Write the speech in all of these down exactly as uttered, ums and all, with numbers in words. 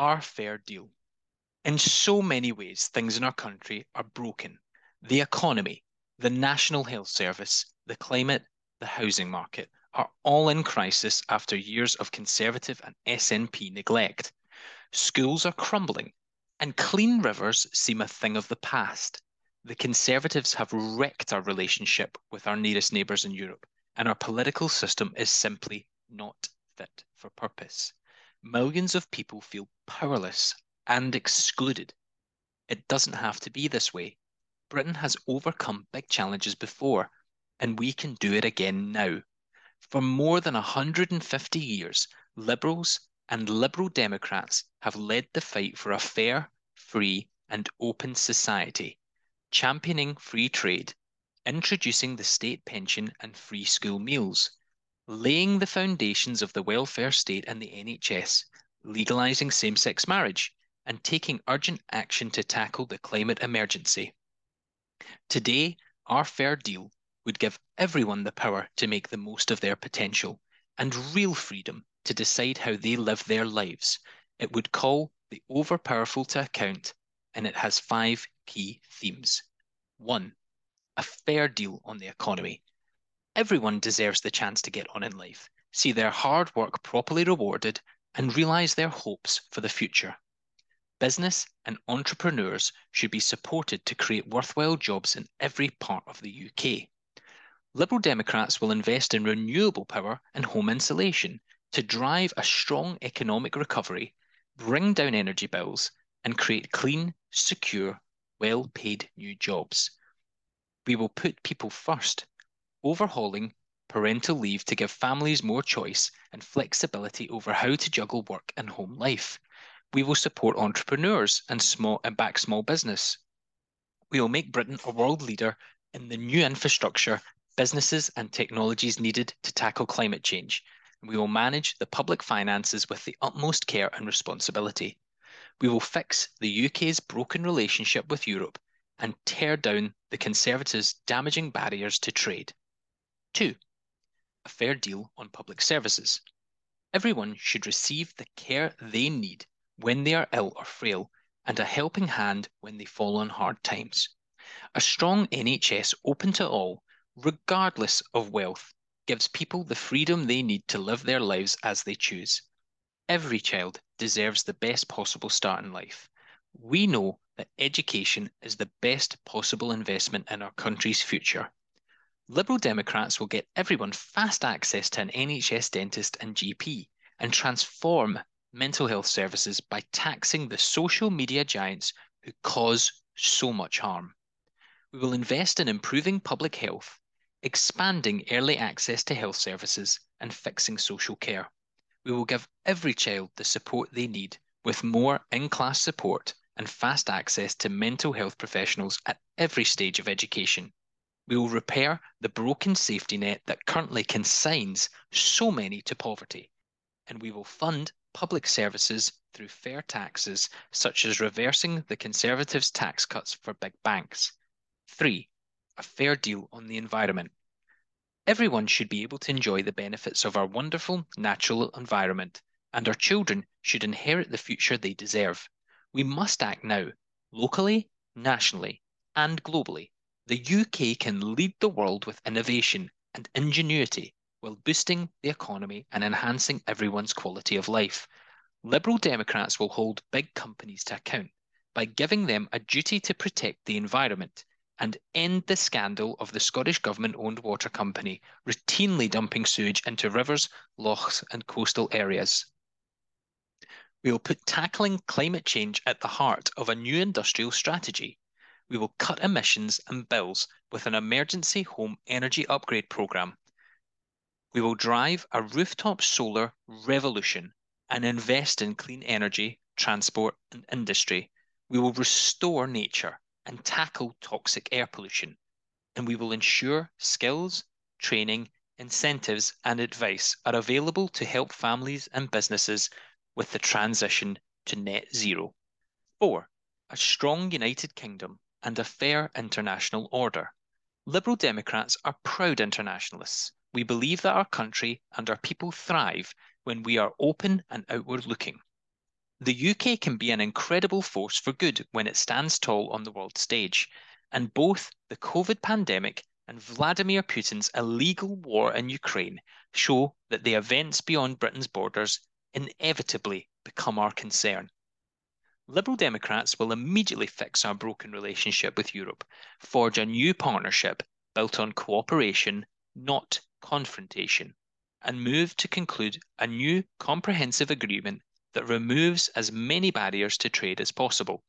our fair deal. In so many ways, things in our country are broken. The economy, the National Health Service, the climate, the housing market are all in crisis after years of Conservative and S N P neglect. Schools are crumbling, and clean rivers seem a thing of the past. The Conservatives have wrecked our relationship with our nearest neighbours in Europe, and our political system is simply not fit for purpose. Millions of people feel powerless and excluded. It doesn't have to be this way. Britain has overcome big challenges before, and we can do it again now. For more than one hundred fifty years, Liberals and Liberal Democrats have led the fight for a fair, free, and open society, championing free trade, introducing the state pension and free school meals, laying the foundations of the welfare state and the N H S, legalising same-sex marriage, and taking urgent action to tackle the climate emergency. Today, our fair deal would give everyone the power to make the most of their potential and real freedom to decide how they live their lives. It would call the overpowerful to account, and it has five key themes. One, a fair deal on the economy. Everyone deserves the chance to get on in life, see their hard work properly rewarded, and realise their hopes for the future. Business and entrepreneurs should be supported to create worthwhile jobs in every part of the U K. Liberal Democrats will invest in renewable power and home insulation to drive a strong economic recovery, bring down energy bills, and create clean, secure, well-paid new jobs. We will put people first, overhauling parental leave to give families more choice and flexibility over how to juggle work and home life. We will support entrepreneurs and small and back small business. We will make Britain a world leader in the new infrastructure, businesses and technologies needed to tackle climate change. And we will manage the public finances with the utmost care and responsibility. We will fix the U K's broken relationship with Europe and tear down the Conservatives' damaging barriers to trade. Two, a fair deal on public services. Everyone should receive the care they need when they are ill or frail, and a helping hand when they fall on hard times. A strong N H S open to all, regardless of wealth, gives people the freedom they need to live their lives as they choose. Every child deserves the best possible start in life. We know that education is the best possible investment in our country's future. Liberal Democrats will get everyone fast access to an N H S dentist and G P and transform mental health services by taxing the social media giants who cause so much harm. We will invest in improving public health, expanding early access to health services, and fixing social care. We will give every child the support they need with more in-class support and fast access to mental health professionals at every stage of education. We will repair the broken safety net that currently consigns so many to poverty, and we will fund public services through fair taxes, such as reversing the Conservatives' tax cuts for big banks. Three, a fair deal on the environment. Everyone should be able to enjoy the benefits of our wonderful natural environment, and our children should inherit the future they deserve. We must act now, locally, nationally, and globally. The U K can lead the world with innovation and ingenuity while boosting the economy and enhancing everyone's quality of life. Liberal Democrats will hold big companies to account by giving them a duty to protect the environment and end the scandal of the Scottish Government-owned water company routinely dumping sewage into rivers, lochs and coastal areas. We will put tackling climate change at the heart of a new industrial strategy. We will cut emissions and bills with an emergency home energy upgrade programme. We will drive a rooftop solar revolution and invest in clean energy, transport and industry. We will restore nature and tackle toxic air pollution. And we will ensure skills, training, incentives and advice are available to help families and businesses with the transition to net zero. Four, a strong United Kingdom and a fair international order. Liberal Democrats are proud internationalists. We believe that our country and our people thrive when we are open and outward looking. The U K can be an incredible force for good when it stands tall on the world stage, and both the COVID pandemic and Vladimir Putin's illegal war in Ukraine show that the events beyond Britain's borders inevitably become our concern. Liberal Democrats will immediately fix our broken relationship with Europe, forge a new partnership built on cooperation, not confrontation, and move to conclude a new comprehensive agreement that removes as many barriers to trade as possible.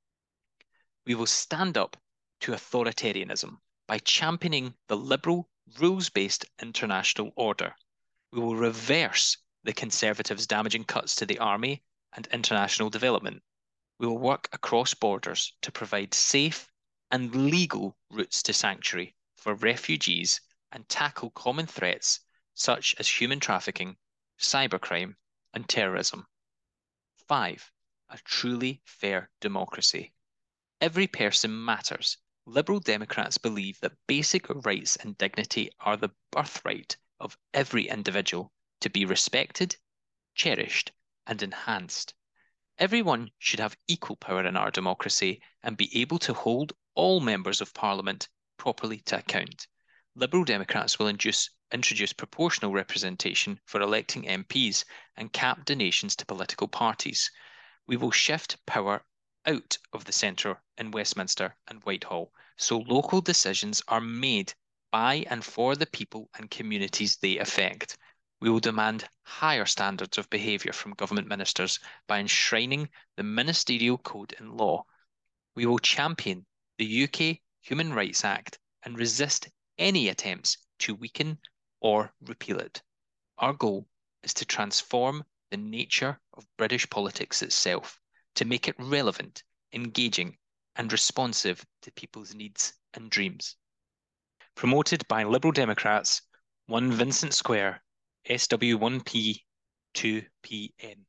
We will stand up to authoritarianism by championing the liberal, rules-based international order. We will reverse the Conservatives' damaging cuts to the army and international development. We will work across borders to provide safe and legal routes to sanctuary for refugees and tackle common threats such as human trafficking, cybercrime, and terrorism. Five, a truly fair democracy. Every person matters. Liberal Democrats believe that basic rights and dignity are the birthright of every individual to be respected, cherished, and enhanced. Everyone should have equal power in our democracy and be able to hold all members of Parliament properly to account. Liberal Democrats will induce, introduce proportional representation for electing M Ps and cap donations to political parties. We will shift power out of the centre in Westminster and Whitehall, so local decisions are made by and for the people and communities they affect. We will demand higher standards of behaviour from government ministers by enshrining the ministerial code in law. We will champion the U K Human Rights Act and resist any attempts to weaken or repeal it. Our goal is to transform the nature of British politics itself, to make it relevant, engaging, and responsive to people's needs and dreams. Promoted by Liberal Democrats, one Vincent Square, S W one P two P N.